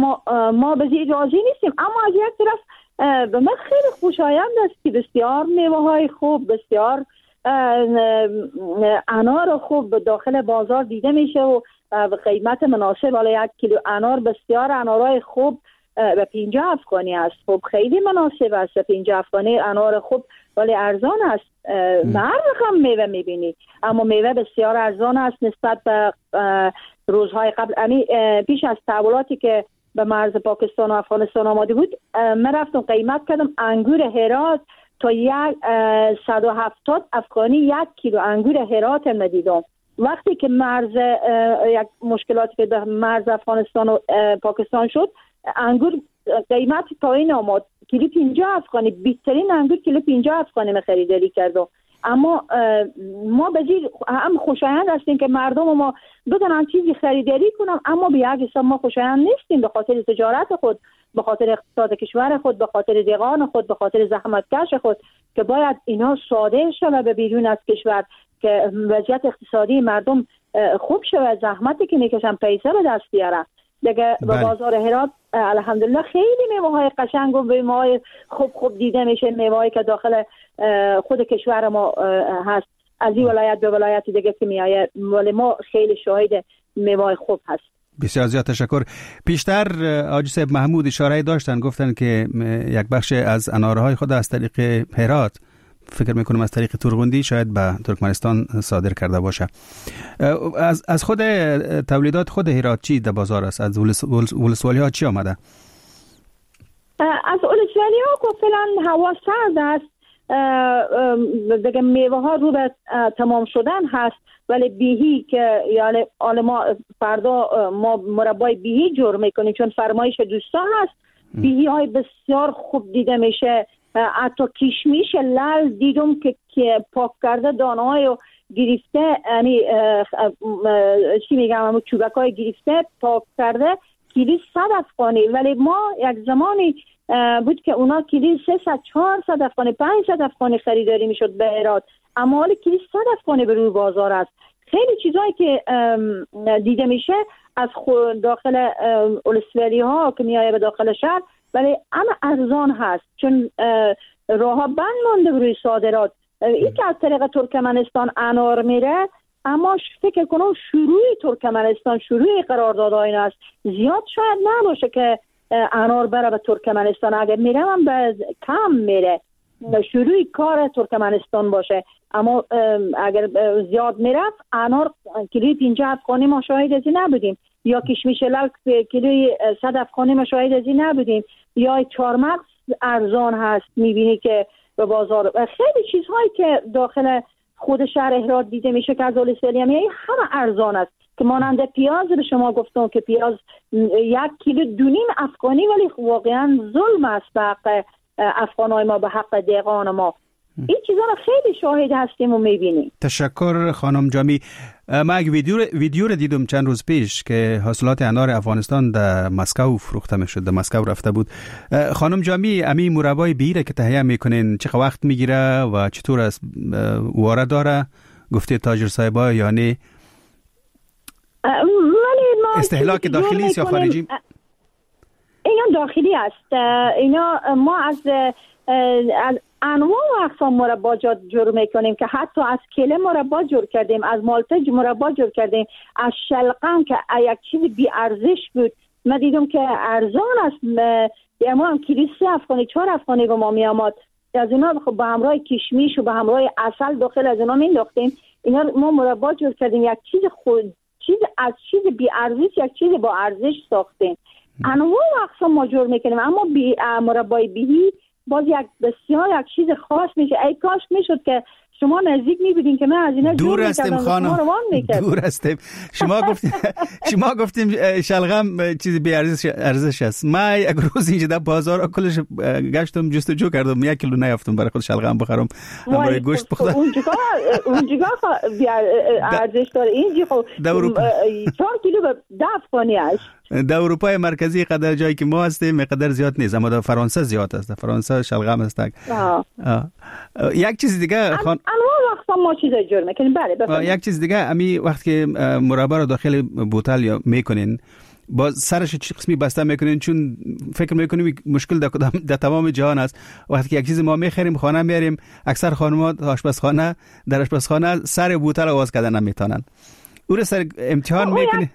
اما ما به زیر راضی نیستیم. اما از یک طرف به من خیلی خوشایند است که بسیار میوه های خوب، بسیار انار خوب داخل بازار دیده میشه و قیمت مناسب. حالا 1 کیلو انار، بسیار انارهای خوب به 50 افغانی است. خب خیلی مناسب است. 50 افغانی انار خوب ولی ارزان است. هر رقم میوه میبینی، اما میوه بسیار ارزان است نسبت به روزهای قبل. یعنی پیش از تحولاتی که به مرز پاکستان و افغانستان آماده بود، من رفتم قیمت کردم انگور هرات تا 170 افغانی 1 کیلو انگور هرات ندیدم. وقتی که یک مشکلاتی که در مرز افغانستان و پاکستان شد، انگور قیمت پایین آمد. کیلو 50 افغانی، بیشترین انگور کیلو 50 افغانی من خریداری کردم. اما ما بزیر هم خوشایند هستیم که مردم ما بدونن چیزی خریداری کنم، اما به یک حساب ما خوشایند نیستیم به خاطر تجارت خود، به خاطر اقتصاد کشور خود، به خاطر دیگان خود، به خاطر زحمتکش خود که باید اینا صادر شود به بیرون از کشور که وضعیت اقتصادی مردم خوب شود، زحمتی که میکشن پیسه به دست بیارن. دیگه به بازار هرات الحمدلله خیلی میوه‌های قشنگ و میوه‌های خوب دیده میشه. میوه‌ای که داخل خود کشور ما هست، از این ولایت به ولایت دیگه که میآید، ولی ما خیلی شاهد میوه خوب هست. بسیار زیاد تشکر. پیشتر حاجی صاحب محمود اشاره داشتن، گفتن که یک بخش از انارهای خود از طریق هرات، فکر میکنم از طریق تورغوندی، شاید به ترکمنستان صادر کرده باشه. از خود تولیدات خود هرات چی در بازار است؟ از ولسوالی ها چی آمده؟ از ولسوالی ها که فعلا هوا سرد است، دیگه میوه ها رو به تمام شدن هست، ولی بیهی که یعنی ما فردا ما مربای بیهی جور میکنیم چون فرمایش دوستان هست. بیهی های بسیار خوب دیده میشه. حتی کشمیش لال دیدم که پاک کرده دانه‌های گرفته، یعنی چی میگم، همون چوبکای گرفته پاک کرده، کیلو 100 افغانی. ولی ما یک زمانی بود که اونا کیلو 300 400 افغانی 500 افغانی خریداری میشد به هرات، اما حالا کیلو 100 افغانی به روی بازار است. خیلی چیزایی که دیده میشه از داخل ولسوالی ها که میایه به داخل شهر، ولی اما ارزان هست چون راه ها بند مانده روی صادرات. این که از طریق ترکمنستان انار میره، اما فکر کنم شروع ترکمنستان، شروع قراردادها این است. زیاد شاید نباشه که انار بره به ترکمنستان، اگر میره هم به کم میره، شروع کار ترکمنستان باشه. اما اگر زیاد میرفت انار کیلوی 50 افغانی ما شاهد ازی نبودیم، یا کشمیش لال کیلوی 100 افغانی ما شاهد ازی نبودیم، یا چهارمغز ارزان هست میبینی که به بازار. خیلی چیزهایی که داخل خود شهر هرات دیده میشه که از ولسوالی همه ارزان است، که مانند پیاز به شما گفتم که پیاز 1 کیلو 2.5 افغانی، ولی واقعا ظلم است به حق افغانای ما، به حق دیگان ما. این چیزا رو خیلی شاهد هستیم و میبینیم. تشکر خانم جامی. من یک ویدیو رو دیدم چند روز پیش که حاصلات انار افغانستان در مسکو فروخته میشد، در مسکو رفته بود. خانم جامی، امی مربای بیره که تهیه میکنین چقدر وقت میگیره و چطور است؟ واره داره؟ گفته تاجر صاحبا یعنی استهلاک داخلی است یا خارجی؟ اینا داخلی است. اینا ما از انواع و اقسام مرباجات جور میکنیم که حتی از کله مربا جور کردیم، از مالته مربا جور کردیم، از شلغم که یک چیز بی ارزش بود من دیدم که ارزان است، ما هم کیلو 3 افغانی 4 افغانی به ما می آمد. از اینا خب با همراه کشمیش و با همراه عسل داخل از اینا مینداختیم. اینا ما مربا جور کردیم، یک چیز از چیز بی ارزش یک چیز با ارزش ساختیم. انواع و اقسام ما جور میکنیم، اما مربای بیهی باز بسیار یک چیز خاص میشه. ای کاش میشد که شما نزدیک میبینین که من از اینا دور هستیم خانم، دور هستیم. شما گفتیم شلغم چیز بی ارزش است. من یک روز اینجا در بازار کلش گشتم جستجو کردم، 1 کیلو نیافتم برای خود شلغم بخرم، برای گوشت بخورم. اونجا بی ارزش داره. اینجا خب 4 کیلو به 10 افغانی است. در اروپای مرکزی قدر جایی که ما هستیم قدر زیاد نیست، اما در فرانسه زیاد است. در فرانسه شلغم است. یک چیز دیگه انواع وقتا ما چیزای جور میکنیم. بله یک چیز دیگه، امی وقتی که مربا رو داخل بوتل یا میکنین با سرش چه قسمی بسته میکنین، چون فکر میکنیم مشکل در تمام جهان است. وقتی که یک چیز ما میخریم خانه میاریم، اکثر خانم‌ها آشپزخانه در آشپزخانه سر بوتل آواز کردن نمیتونن. او رو سر امتحان میکنه،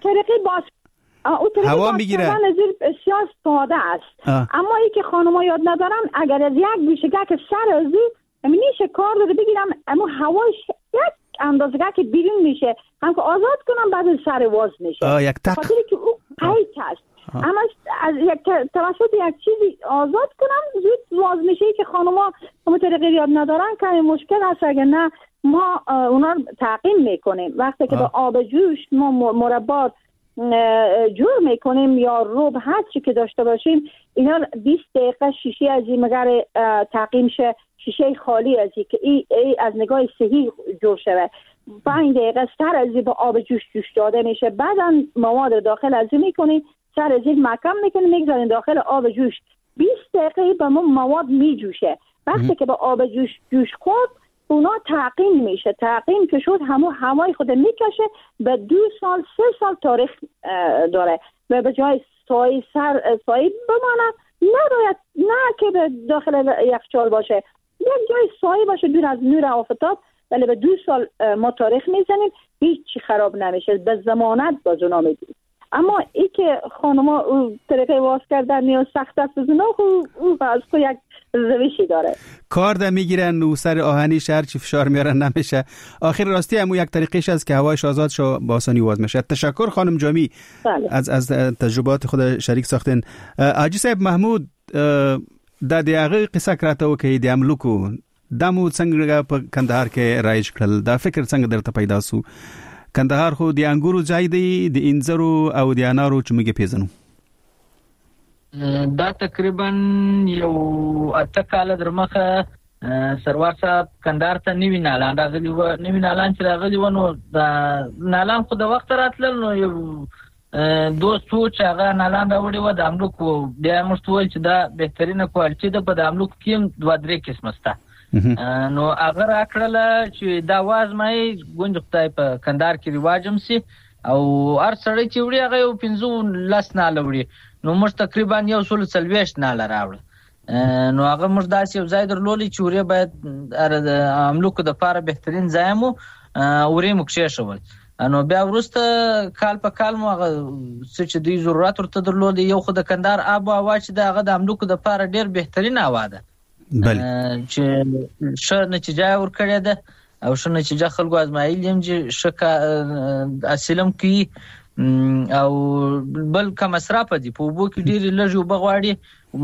هوا میگیره. بسیار ساده است. اما ای که خانم‌ها یاد ندارن، اگر از یک بیشگک سر ازی میشه کار رو بگیرم، اما هواش یک اندازه که بیرون میشه، هم که آزاد کنم بعد سر واز میشه. یک تق خاطری که او قید است. اما از یک توسط یک چیزی آزاد کنم زود واز میشه که خانم‌ها همون طریقه یاد ندارن که مشکل هست. اگر نه ما اونا تعقیم میکنیم. وقتی که با آب جوش ما مربا جور میکنیم یا روب هر چی که داشته باشیم، اینا 20 دقیقه شیشه از این مگر تعقیم شه، شیشه خالی از این که ای از نگاه صحیح جور شده. 5 دقیقه سر از این با آب جوش داده میشه. بعدا مواد داخل از این میکنیم، سر از این محکم میکنیم، میگذاریم داخل آب جوش. 20 دقیقه با ما مواد میجوشه. وقتی که با آب جوش خورد اونا تعقیم میشه. تعقیم که شد همون هوای خود میکشه، به 2 سال 3 سال تاریخ داره و به جای سایه بمانه. نباید نه که به داخل یخچال باشه، یک جای سایه باشه دور از نور آفتاب، ولی به 2 سال ما تاریخ میزنیم هیچ چی خراب نمیشه. به ضمانت باز اونا میدیم. اما ای که خانما طریقه واز کردن یا سخت است اونا او از تو یک روشی داره. کار ده میگیرن و سر آهنیش هرچی فشار میارن نمیشه. آخر راستی همون یک طریقش است که هوایش آزاد شو با آسانی واز میشه. تشکر خانم جامی از تجربات خود شریک ساختن. حاجی صاحب محمود د دغه قصه کراته وکي د املوکو دمو څنګه په کندهار کې رایج کړل، دا فکر څنګه درته پیدا سو؟ کندهار خو د انګورو ځای دی، د انځرو او د انارو چې موږ پیژنو. دا تقریبا یو 8 کال درمخه سروار صاحب کندهار ته نوی نالان راغلی و. نوی نالان چې راغلی و نو دا نالان خو د وخت راتلل، نو یو دوست و چې هغه نالان راوړی و د املوکو. بیا موږ وویل چې دا بهترینه کوالټي ده، په د املوکو کې هم 2-3 قسمه شته. نو هغه راکړله چې دا وازمایي ګوند خدای په کندهار کې رواج هم سي او هر سړی چې وړي هغه یو 15 ناله وړي. نو موږ تقریبا 140 ناله راوړه. نو هغه موږ داسې یو ځای درلودی چې وړي باید د املوکو دپاره بهترین ځای مو وړي مو کښېښول. نو بیا وروسته کال په کال مو هغه څه چې دوی ضرورت ورته درلودی. یو خو د کندهار آب و هوا چې د هغه د املوکو دپاره ډېر بهترین هوا ده چې ښه نتیجه یې ورکړې ده او ښه نتیجه خلکو ازمایلي هم چې ښه حاصل هم کوي. او بل که مصرفه دي، په اوبو کې ډېرې لږې اوبه غواړي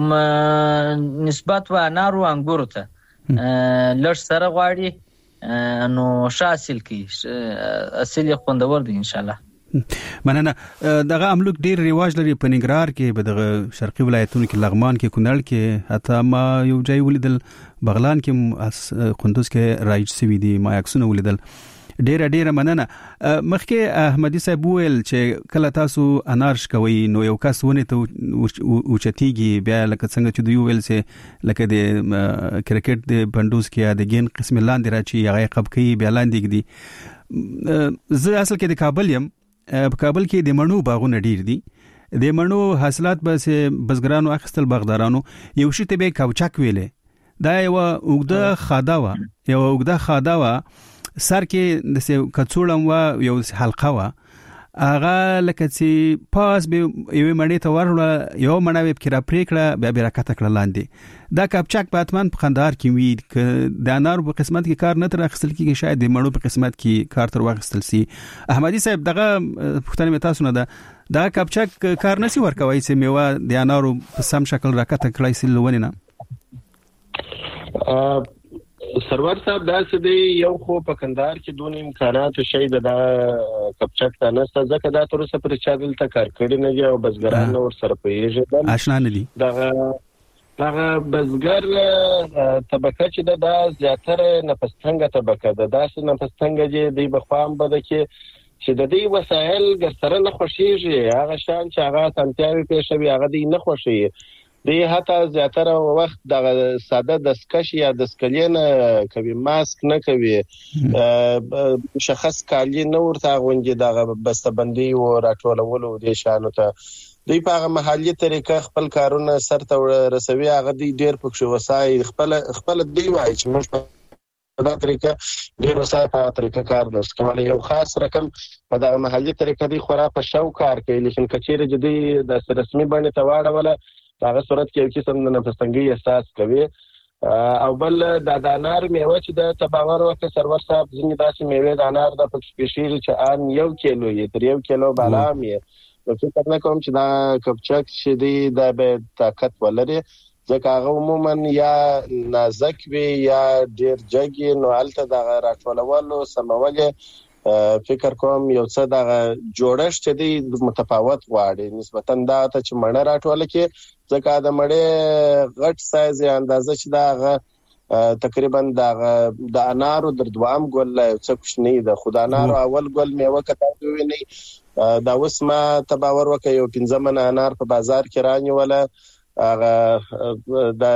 نسبت و انارو انګورو ته لږ سره غواړي، نو ښه حاصل کوي. حاصل یې خوندور دی انشاءالله. مننه. دغه املوک ډیر رواج لري په ننګرهار کې، په دغه شرقي ولایتونو کې، لغمان کې، کونړ کې، حتی ما یو ځای ولیدل بغلان کې، قندوز کې رایج سوي دي، ما عکسونه ولیدل. ډیره مننه. مخکې احمدي صاحب وویل چې کله تاسو انار شکوي نو یو کس ونه ته اوچتیږي، بیا لکه څنګه چې دوی وویل چې لکه د کرکټ د پندوز کې د ګین قسم لاندې راچی هغه قب کوي بیا لاندې ګدي. زه اصل کې د کابل یم. په کابل کې د مڼو باغونه ډیر دي. د مڼو حاصلات بس بزګرانو اخستل باغدارانو یو شی ته به کوچک ویلې. دا یو اوګده خادا وا سر کې د کڅوړم وا یو حلقه وا هغه لکه چې پاس به یو مڼې ته ورول، یو مڼه به کړه پریکړه بیا برکت کړه لاندې. دا کپچک په اتمن په خندار کې وی ک د انار په قسمت کې کار نه تر اخستل کېږي، شاید د مڼو په قسمت کې کار تر واخستل سي. احمدي صاحب دغه پښتنه تاسو نه دا کپچک کار نسی ورکوي چې میوه د انارو په سم شکل راکته کړای سي لونه نه. سرور صاحب دا څه دی، یو خو په کندهار کې دون امکانات شي د کپچک ته نسته، ځکه دا تر اوسه پر چا دلته کار کړی نه دی او بزګران ور سره پیژني آشنا نه دي. دغه بزګر طبقه چې دا زیاتره نفستنګه طبقه ده، داسې نفستنګه چې دی بخوام بده کې چې د دې وسایل ګرسره نه خوشيږي، هغه شان چې هغه تنتیاوي پېښوي هغه دی نه خوشي دی. حتی زیاتره وخت د ساده دستکش یا دسکلین کوي، ماسک نه کوي، مشخص کالی نه ورته غونډي دغه بسته‌بندي او راټولولو د شانو ته دوی په هغه محلي طریقه خپل کارونه سرته رسوي. هغه دوی ډېر پکښې وسایي خپل دوی وایي چې موږ په دا طریقه ډېر وسایي په طریقه کار نشو کولی. یو خاص رقم په دغه محلي طریقه دوی خورا په شوق کار کوي، لیکن که چیرې چې دوی داسې رسمي بڼې ته واړوله په هغه صورت کې یو قسم د نفس‌تنګۍ احساس کوي. او بل د انار میوه چې د تباور وکړه سرور صاحب ځینې داسې میوې د انار د پکې پېښېږي چې ان 1 کیلو یې تر 1 کیلو بالا هم یې. نو فکر نه کوم چې دا کپچک چې دی دا به طاقت ولري، ځکه هغه عموما یا نازک وي یا ډېر جګ. نو هلته دغه راټولولو سمول فکر کوم یو څه دغه جوړښت چې دی متفاوت غواړي نسبتا دا ته چې مڼه راټوله کې، ځکه د مڼې غټ سایز یا اندازه چې دا هغه تقریبا د انارو در دوام ګل یو څه کوچنی ده، خو د انارو اول ګل میوه که تاسو ووینئ دا اوس ما تباور وکړه یو 15 منه انار په بازار کې رانیوله. هغه د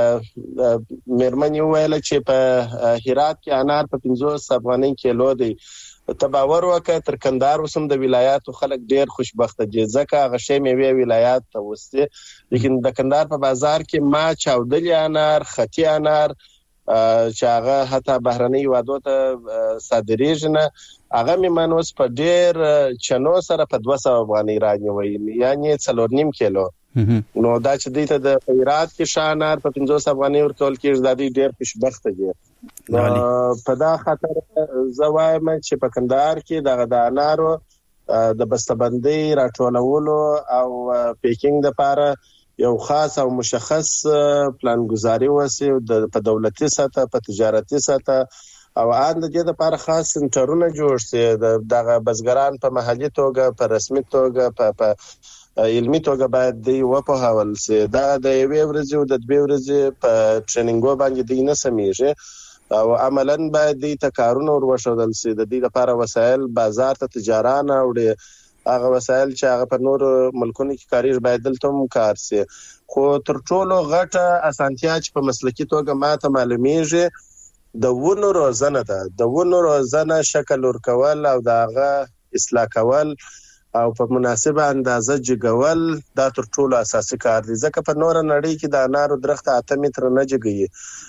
مېرمنې وویله چې په هرات کې انار په 50 افغانۍ کیلو دی. تباور وکړه تر کندهار اوس هم د ولایاتو خلک ډېر خوشبخته دي، ځکه هغه شی میوې ولایات ته وستې. لیکن د کندهار په بازار کې ما چاودلي انار، خطي انار چې هغه حتی بهرنۍ هیوادو ته صادریږي نه، هغه مې من اوس په ډېر چنو سره په 200 افغانۍ رانیوي، یعنې 4.5 کیلو. نو دا چې دوی ته د هرات کې ښه انار په 50 افغانۍ ورکول کېږي، دا دوی ډېر خوشبخته دي. په دا خاطر زه وایم چې په کندهار کې دغه د انارو د بسته‌بندۍ راټولولو او پیکینګ دپاره یو خاص او مشخص پلانګذاري وسي په دولتي سطح، په تجارتي سطح، او ان د دې لپاره خاص سنټرونه جوړ سي. دغه بزګران په محلي توګه، په رسمي توګه، په علمي توګه باید دی وپوهول سي. دا د یوې ورځې او د 2 ورځې په ټریننګو باندې دی نه سمیږي، او عملاً باید دی ته کارونه وروښودل سي. د دې لپاره وسایل بازار ته تجاران اوړي، هغه وسایل چې هغه په نورو ملکونو کې کاریږي باید دلته هم کار سي. خو تر ټولو غټه اسانتیا چې په مسلکي توګه ماته معلومیږي د ونو روزنه ده. د ونو روزنه، شکل ورکول او د هغه اصلاح کول او په مناسبه اندازه جګول دا تر ټولو اساسي کار دی، ځکه په نوره نړۍ کې د انارو درخت 8 متره نه جګوي،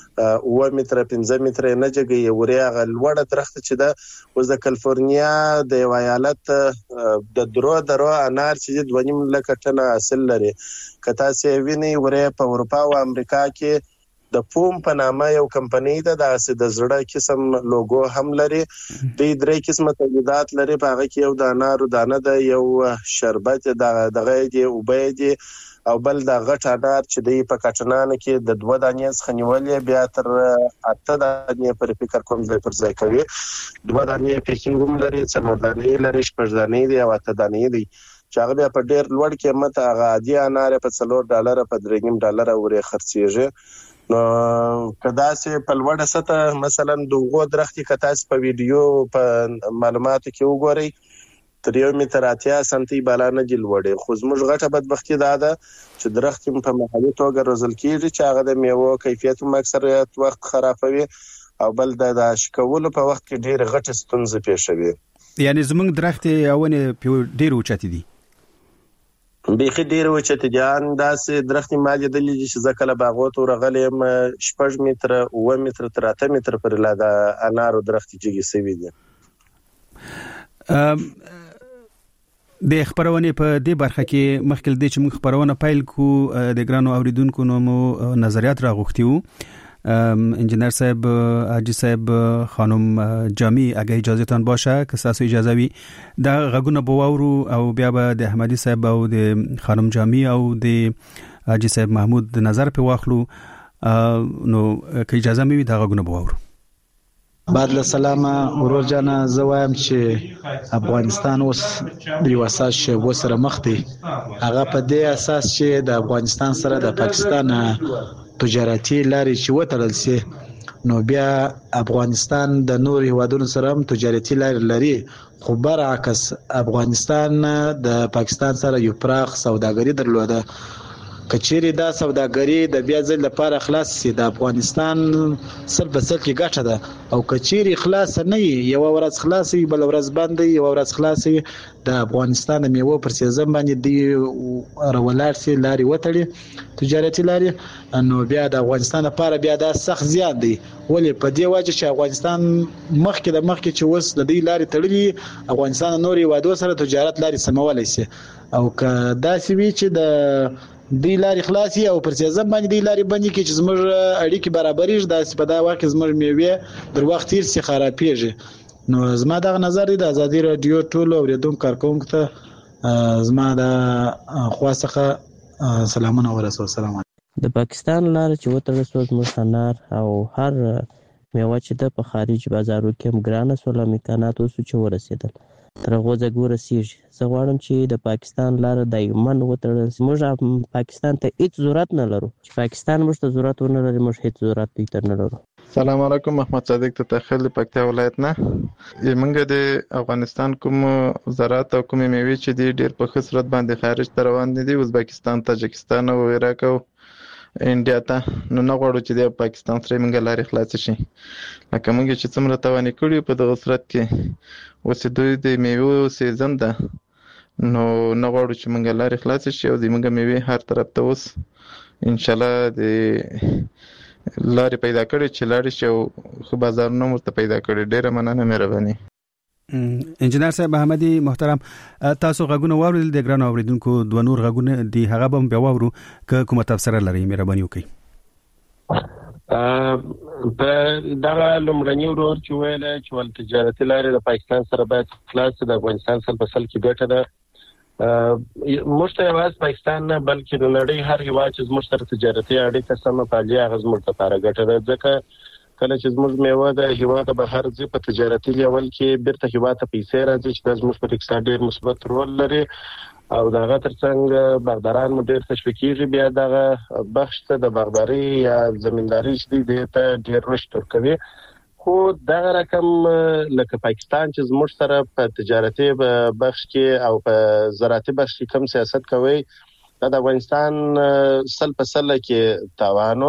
9 متره 15 متره نه جګوي. ورې هغه لوړه درخت چې ده اوس د کالیفورنیا د یو ایالت د درو انار چې 2.5 لکه ټنه حاصل لري. که تاسې وینئ ورې په اروپا او امریکا کې د پوم په نامه یو کمپنۍ ده، داسې د زړه قسم لوګو هم لري. دوی 3 قسمه تولیدات لري، په هغه کې یو د انارو دانه ده، یو شربت دغه دی، اوبه دي، او بل د غټ انار چې دوی په کاټنانو کې د 2 دانې څخه نیولې بیا تر 8 دانې پورې فکر کوم ځای پر ځای کوي. 2 دانې پیکینګ هم لري، 4 دانې لري، 6 دانې دي او 8 دانې دي، چې هغه بیا په ډېر لوړ قیمت هغه عادي انار په $4 په $3.5 ورې خرڅېږي. نو که داسې په لوړه سطح مثلا د اوغو درختې که تاسې په ویډیو په معلوماتو کې وګورئ تر 1 متر 80 سانتي بالا نه دي لوړې، خو زموږ غټه بدبختي دا ده چې درخت په محلي توګه روزل کېږي چې هغه د میوو کیفیت هم اکثریت وخت خرابوي، او بل د اشکولو په وخت کې ډېرې غټې ستونزې پیښوي. یعنی زموږ درختې او ونې ډېرې اوچتې دي، بیخي ډېر اوچتې دي. ان داسې درختې ما لیدلي دي چې زه کله باغو ته ورغلی یم 6 متره 7 متره تر 8 متره پورې لا د انارو درختې جګې سوي دي. د خبرونې په دې برخه کې مخکې له دې چې موږ خبرونه پیل کړو د ګرانو اوریدونکو نو مو نظریات راغوښتي وو. انجینر صاحب، حاجی صاحب، خانم جامی، اگه اجازهتان باشه که تاسو اجازه وي دا غږونه بواورو او بیا به د احمدی صاحب او د خانم جامی او د حاجی صاحب محمود د نظر په واخلو. نو که اجازه مې وي دا غږونه بواورو. بعد له سلامه ورور جانا، زه وایم چې افغانستان اوس د یو اساس شی سره مخ دی، هغه په دې اساس چې د افغانستان سره د پاکستان تجارتي لارې چې وتړل سي، نو بیا افغانستان د نور هیوادونو سره هم تجارتي لارې لري، خو برعکس افغانستان د پاکستان سره یو پراخ سوداګري درلوده. کچېری دا سوداګري د بیا ځل لپاره خلاص سي د افغانستان سل په سل کې ګټه ده او کچېری خلاص نه یو ورځ خلاصي بل ورځ باندې یو ورځ خلاصي د افغانستان د میوه پر سیزن باندې دی رولار سي لاري وټړي تجارتي لاري نو بیا د افغانستان لپاره بیا دا سخت زیات دی ولې په دې وجه چې افغانستان مخکې چې وس د دې لاري تړلي افغانستان نوري وادو سره تجارت لاري سمولای سي او که دا سی وی چې د دی لاري خلاصي او پر سیزن باندې دی لاري باندې کې چې زموږ اړیکې برابرېږي د په دا واقع زموږ میوه در وخت تیر سي خرابېږي نو زما دا نظر دی د ازادي رادیو ټولو اوریدونکو کارکونکو ته زما د خواسته سلامونه ورسول سلام د پاکستان لار چې وتړل شو زموږ انار او هر میوه چې د په خارج بازارو کې هم ګرانه سول امکانات اوس چې ورسېدل تر هغه ځکه ورسېږي زه غواړم چې د پاکستان لار دایمن وتړل شي موږ پاکستان ته هیڅ ضرورت نه لرو چې پاکستان موږ ته ضرورت ونه لري موږ هیڅ ضرورت پیټر نه لرو سلام علیکم محمد صادق ته تخیل پکتیا ولایت نه یمنګ د افغانستان کوم زراعت او کوم میوه چې ډیر په خسرت باندې خارج ته روان دي ازبکستان تاجکستان او عراق او انډیا ته نو نه غواړو چې د پاکستان سره موږ لارې خلاص شي لکه موږ چې څومره توانې کړی په دغه صورت کې اوس دوی د میوه سیزن ده نو نه غواړو چې موږ لارې خلاص شي او د موږ میوه هر طرف ته اوس ان شاء الله د لارې پیدا کړي چې لارې شي او خو بازارونه مرته پیدا کړي ډیره مننه مهرباني انجنیر صاحب احمدي محترم تاسو غوونه واورل د ګران اوریدونکو دوه نور غوونه دی هغه به بیا واورو که کومه تفسیر لري مهرباني وکړئ په دا لومړنی ورور چې ویل چې ول تجارتي لارې د پاکستان سره باید خلاص د افغانستان سره په سل کې ګټه ده مشته واس پاکستان نه بلکې د نړۍ هر هیواد چې زموږ سره تجارتي اړیکه سم پالي هغه زموږ لپاره ګټه ده ځکه کله چې زموږ میوه د هیواد بهر ځي په تجارتي لیول کې بیرته هیواد ته پیسې راځي چې زموږ په اقتصاد ډېر مثبت رول لري او دغه ترڅنګ باغداران مو ډېر تشویقيږي بیا دغه بخش ته د باغداري یا زمینداري چې دی ته ډېر رشد ورکوي خو دغه رقم لکه پاکستان چې زموږ سره په تجارتي بخش کې او په زراعتي بخش کې کم سیاست کوي د افغانستان سل په سل کې تاوانو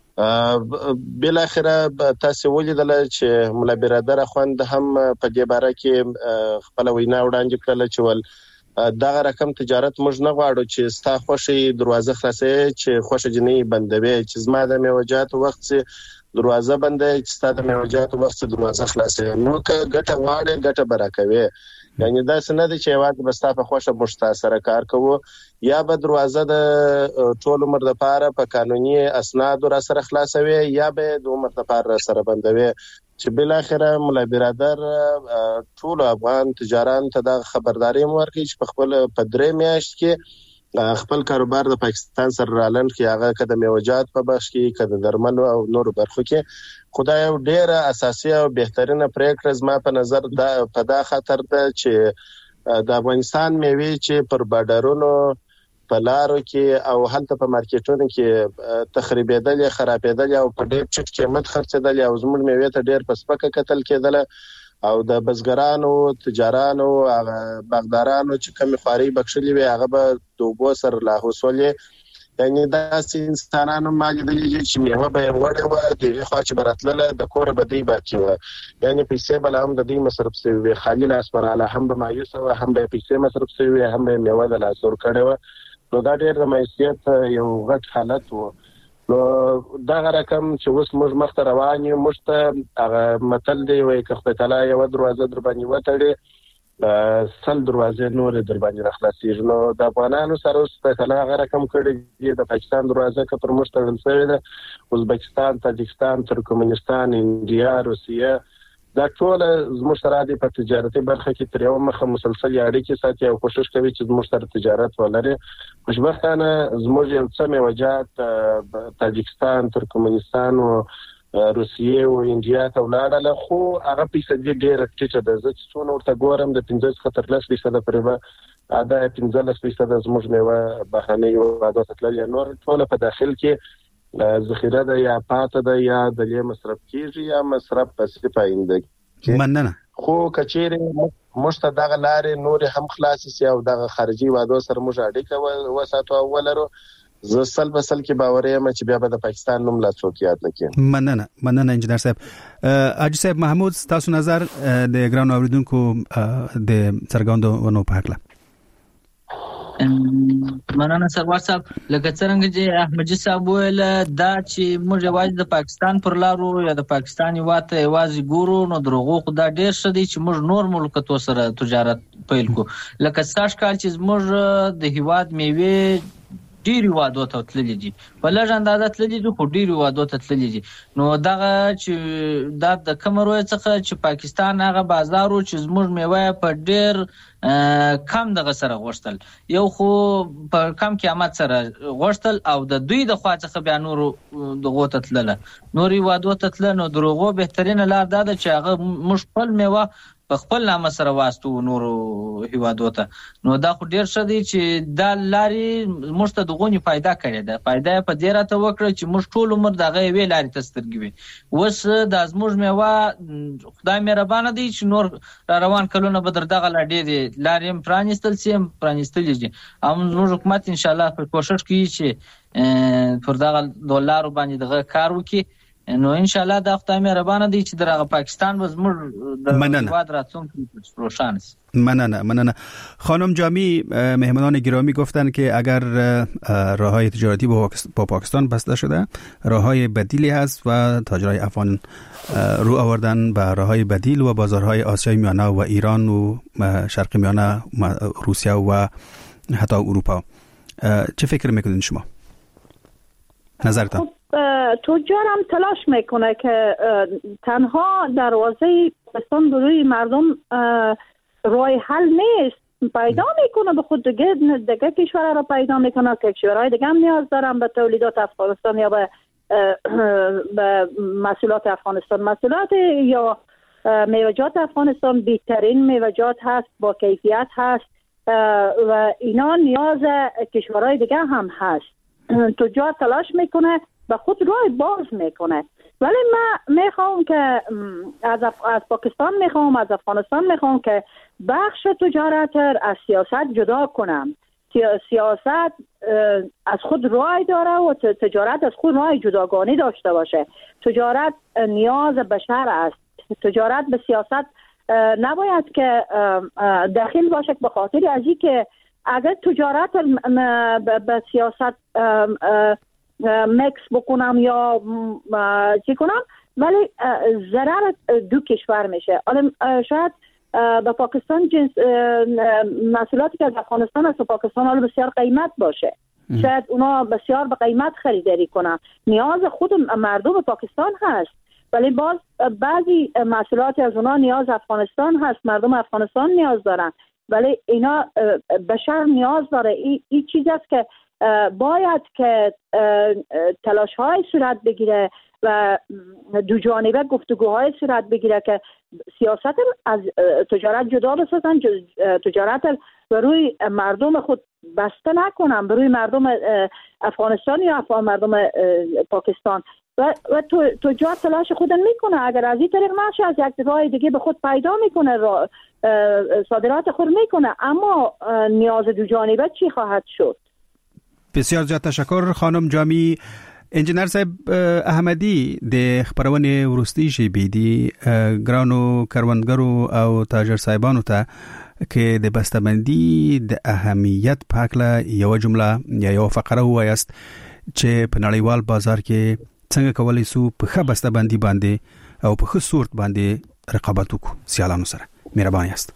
بل اخره تاسو ولیدل چې مولا برادر خوند هم په دې باره کې خپل وینا وړاندې کړل چې ول دغه رقم تجارت موږ نه غواړو چې ستا خوشي دروازه خلاصې چې خوشي جنې بندوي چې زما د میوجات وخت دروازه بندې چې ستا د میوجات وخت دروازه خلاصې نو که ګټه واړه ګټه برکوي یعنی دا څنګه د چې واده بستا په خوشي مشتاسره کار کوو یا به دروازه د ټول عمر لپاره په قانوني اسناد را سره خلاصوي یا به د عمر لپاره سره بندوي چې بل اخره مولا برادر ټول افغان تجاران ته د خبرداري ورکړي چې په خپل پدری میاشت کې خپل کاروبار د پاکستان سره رالند کې هغه کده میوجات په بخش کې کده درملو او نور برخو کې خدای یو ډیره اساسي او بهترینه پریکړه زما په نظر په دا خطر ده چې د افغانستان میوه چې پر بارډرونو په لارو کې او هلته په مارکیټونو کې تخریبېدل یا خرابېدل او په ډېر چټ قیمت خرڅېدل او زموږ میوه ته ډېر پسپکه قتل کېدل او د بزګرانو تجارانو باغدارانو چې کمی خواري بخښلې وي هغه به دوبو سره لاهوسولې یعنی دا انسانانو مالي د چې میوه به وړه و دغه خو چې براتله د کور بدی باقي و یعنی پیسې بل هم د دې مصرف سوي خالي لاس پر اعلی هم به مایوس او هم به پیسې مصرف سوي هم به میوه د لاس ور کړو نو دا ډېر د مایوسیت یو غټ حالت و نو دا رقم چې اوس موږ مخته روان یو مشته هغه متل دی وای که خدای تعالی یو دروازه در باندې وتړي سل دروازې نور در باندې راخلاصېږي نو د افغانانو سره اوس په تعالی هغه رقم کړي د پاکستان دروازه که پر مشته ولسوي ده ازبکستان تاجکستان ترکمنستان انډیا روسیه دا ټول زموږ سره د تجارتي برخه کې تر یو مخه مسلسل اړیکې ساتي او کوشش کوي چې زموږ سره تجارت ولري خوشبختانه زموږ یو څه میوجات تاجکستان ترکمنستان او روسیه او انډیا ته ولاړل خو هغه پیسې ډېر ټیټه ده چې څونه ورته ګورم د 15-13% پرې به ادا 15% زموږ میوه بهرنۍ واده تل یا نور ټول په داخل کې ذخیره ده یا پاته ده یا د لې مصرف کیږي یا مصرف پسې پاینده مننه خو کچېره مشته دغه لارې نور هم خلاص سي او دغه خارجي وادو سره موږ اړیکه وساتو ولرو زه سل بسل کې باور یم چې بیا به د پاکستان نوم لا څوک یاد نه کړي. مننه انجنیر صاحب. حاجی صاحب محمود تاسو نظر د ګران اوریدونکو د څرګندونو په اړه؟ مننه سروار صاحب. لکه څنګه چې احمدجي صاحب ویل دا چې موږ یوازې د پاکستان پر لارو یا د پاکستان هیواد ته یوازې ګورو نو دروغو خو دا ډېر ښه دی چې موږ نور ملکتو سره تجارت پیل کو. لکه ساش کال چې موږ د هیواد میوې ډېری وادو ته تللي دي په لږ اندازه تللي دي خو ډېری وادو ته تللي دي. نو دغه چې دا د کوم روی څخه چې پاکستان هغه بازارو چې زموږ میوه په ډېر کم دغه سره غوښتل یو خو په کم قیمت سره غوښتل او د دوی د خوا څخه بیا نورو دغو ته تلله نوري وادو ته تلله. نو دروغو بهترینه لار دا ده چې هغه موږ خپل میوه په خپل نامه سره واستو نورو هیوادو ته. نو دا خو ډیر ښه دی چې دا لارې موږ ته دغونې فایده کړې ده. فایده یې په دې راته وکړه چې موږ ټول عمر د هغه یوې لارې ته سترګې وي. اوس دا زموږ میوه خدای مهربانه دی چې نور را روان کلونه به در دغه لا ډېرې لارې هم پرانیستل سي هم پرانیستلې دي. او زموږ حکومت انشاءالله په کوشش کوي چې پر دغه لارو باندې دغه کار وکړي. نو ان شاء الله دا خدای مهربانه دی چې درغه پاکستان به زموږ د هیواد راتلونکی روشن است. مننه. خانم جامی مهمانان گرامی گفتن که اگر راههای تجارتی با پاکستان بسته شده راههای بدیلی هست و تاجرای افغان رو آوردن به راههای بدیل و بازارهای آسیای میانه و ایران و شرق میانه روسیه و حتی اروپا. چه فکر میکنید شما؟ نظرتان؟ تجار هم تلاش میکنه که تنها دروازه پاکستان بروی مردم راه حل نیست، پیدا میکنه به خود دیگه کشورها را پیدا میکنه که کشورهای دیگه هم نیاز دارن به تولیدات افغانستان یا به محصولات افغانستان. محصولات یا میوه‌جات افغانستان بهترین میوه‌جات هست، با کیفیت هست و اینا نیاز کشورهای دیگه هم هست. تجار تلاش میکنه به خود راه باز میکنه. ولی من میخوام که از پاکستان میخوام از افغانستان میخوام که بخش تجارت از سیاست جدا کنم. سیاست از خود راه داره و تجارت از خود راه جداگانه داشته باشه. تجارت نیاز بشر است. تجارت به سیاست نباید که داخل باشه به خاطر از این که اگر تجارت به سیاست مکس بکنم یا چی کنم ولی ضرر دو کشور میشه. شاید به پاکستان جنس محصولاتی که از افغانستان است و پاکستان حالا بسیار قیمت باشه، شاید اونا بسیار به قیمت خریداری کنن، نیاز خود مردم پاکستان هست، ولی باز بعضی محصولات از اونا نیاز افغانستان هست، مردم افغانستان نیاز دارن، ولی اینا بشر نیاز داره. این چیز است که باید که تلاش های صورت بگیره و دو جانبه گفتگوهای صورت بگیره که سیاست از تجارت جدا بسازن، تجارت به روی مردم خود بسته نکنن، به روی مردم افغانستان یا مردم پاکستان و تجار تلاش خود میکنه. اگر از این طریق نشه از یک راه دیگه به خود پیدا میکنه، صادرات خود میکنه، اما نیاز دو جانبه چی خواهد شد؟ بسیار زیاد تشکر خانم جامی. انجینر صاحب احمدی د خبرونه ورستی شي بيدي ګرانو کروندګرو او تاجر صاحبانو ته کې د بسته‌بندي د اهمیت په اړه یو جمله یا یو فقره وایست چې په نړیوال بازار کې څنګه کولای شو په ښه بسته‌بندي باندې او په ښه صورت باندې رقابت وکړو سیالانو سره. مهربان یاست.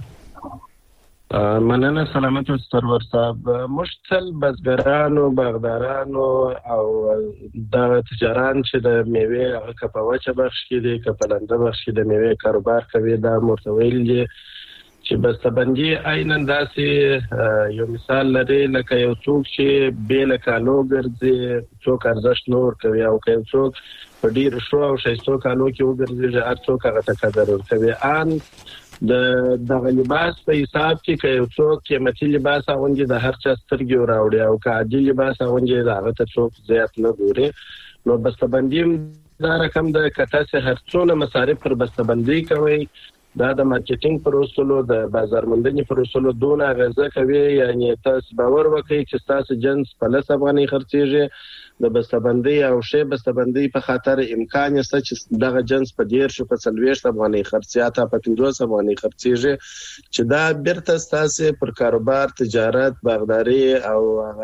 مننه. سلامت سرور صاحب. مشتل بزګرانو باغدارانو او د تجاران چې د میوه هغه کپاوچه بخش کې دي کپلنده بخش کې د میوه کاروبار کوي دا مرتویل دي چې بسته‌بندي عیناً داسې یو مثال لري لکه یو څوک چې بیل کالو ګرځي څوک ارزښت نور کوي او که څوک په ډیر شو او شایستو کالو کې وګرځي هر څوک هغه تقدر ورکوي. ان د لباس په حساب کې که یو څوک قیمتي لباس اغوندي د هر چا سترګې راوړي او که عادي لباس اغوندي د هغه ته څوک زیات نه ګوري. نو بسته‌بندي دا رقم د کته سه هر څونه مصارف پر بسته‌بندي کوي دا د مارکیټینګ پر اصولو د بازار موندنې پر اصولو دونه غزه کوي. یعنی تاسو باور وکړئ چې تاسو جنس په 10 افغانۍ خرڅیږي، د بسته‌بندۍ او شی بسته‌بندۍ په خاطر امکان یې چې دغه جنس په 10 په 40 افغانۍ خرڅیاته په 50 افغانۍ خرڅیږي، چې دا بیرته تاسو پر کاروبار، تجارت، باغداري او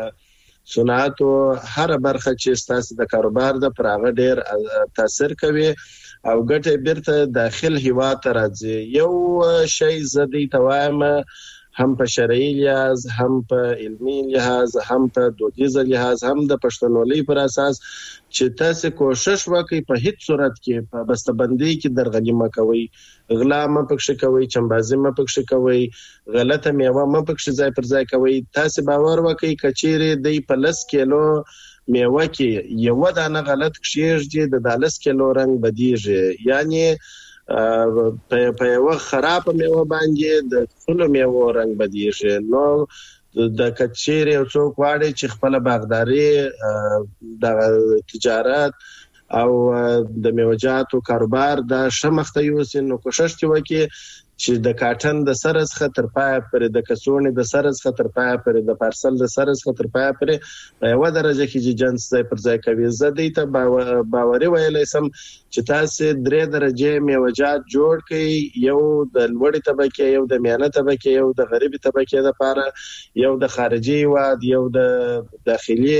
صنعت او هر برخه چې تاسو د کاروبار د پراغه ډیر تاثیر کوي او ګټه بیرته داخل هیواد ته راځي. یو شی زدي توایم هم په شرعي لحاظ، هم په علمي لحاظ، هم په دودیز لحاظ، هم د پښتونولۍ پر اساس چې تاسو کوشش وکړئ په هیڅ صورت کې په بسته‌بندۍ کې درغلي مکوئ، غلا مپکښ کوئ، چمبازي مپکښ کوئ، غلطه میوه مپکښ ځای پر ځای کوئ. تاسو باور وکړئ کچېره دی په 10 کیلو میوه کې یو دانه غلط کښېږي د 10 کیلو رنگ بدیږي. یعنی په یو خراب میوه باندې د ټول میوه رنگ بدیږي. نو د کچېره یو څوک واړي چې خپل باغداري، د تجارت او د میوه‌جاتو کاروبار د شمخته یوسي، نو کوشش وکړي چې د کاټن د سرز خطر پای پر د کسونې د سرز خطر پای پر د پارسل د سرز خطر پای پر یو درجه کې جنس ځای پر ځای کوي. زدي ته باوري ویلې سم چې تاسو 3 درجه میوه‌جات جوړ کړئ، یو د لوړې طبقه، یو د میانه طبقه، یو د غریبي طبقه لپاره، یو د خارجي هیواد، یو د داخلي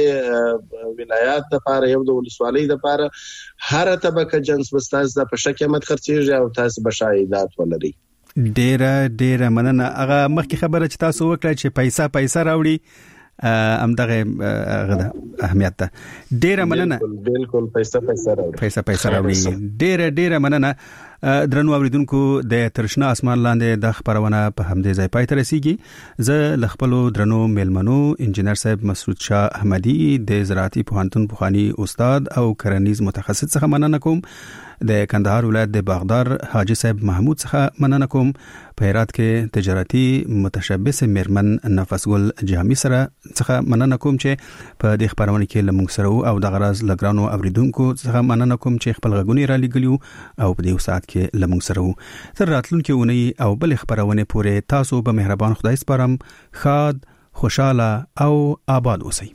ولایات لپاره، یو د ولسوالۍ لپاره. هر طبقه جنس بستاز د په شکمت خرڅیږي او تاسو بشایدات ولري. ډیره مننه. هغه مخکې خبره چې تاسو وکړه چې پیسې راوړي همدغه غدا اهمیت ده. ډیره مننه. بالکل پیسې راوړي. ډیره مننه. درنو اوریدونکو، د ترشنا اسمان لاندې د خبرونه په همدې ځای پای ته رسیږي. زه ل خپل درنو میلمنو انجنیر صاحب مسعود شاه احمدی د زراعتي پوهنتون پوخانی استاد او کرنیز متخصص څخه مننه کوم. د کندهار ولایت د باغدار حاجی صاحب محمود څخه مننه کوم. په هرات کې تجارتي متشبث میرمن نفس ګل جهمي سره څخه مننه کوم چې په دې خبرونه کې لمونږ سره او د غراز لګرانو اوریدونکو څخه مننه کوم چې خپل غږونه را لګلیو او په دې ساعت کې لمونږ سره. تر راتلونکي اونۍ او بل خبرونه پورې تاسو به مهربان خدای سپارم. خاد، خوشاله او آباد اوسئ.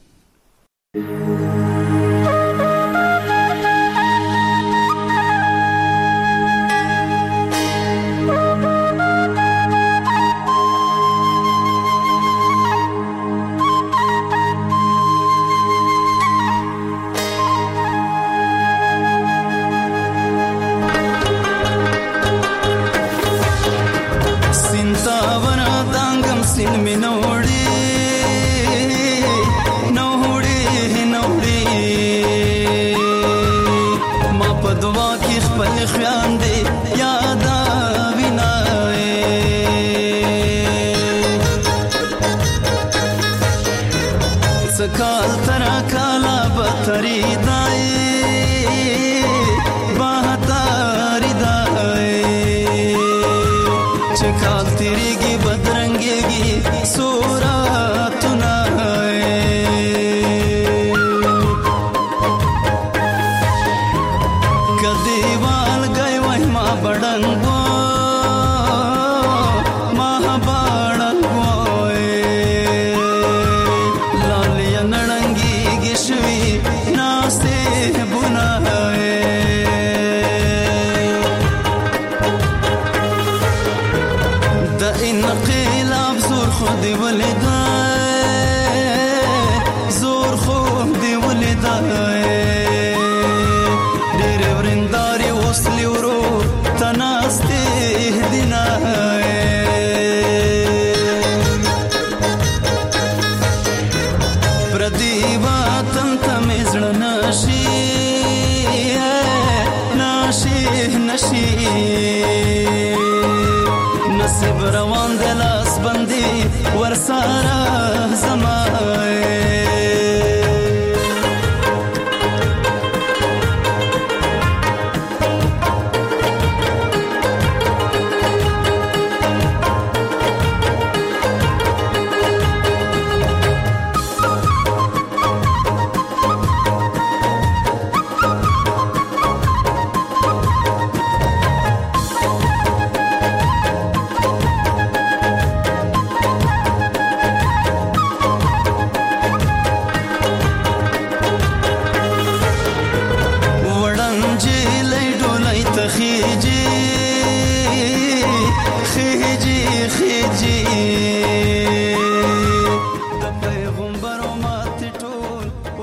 Pradeva tanta mezranashi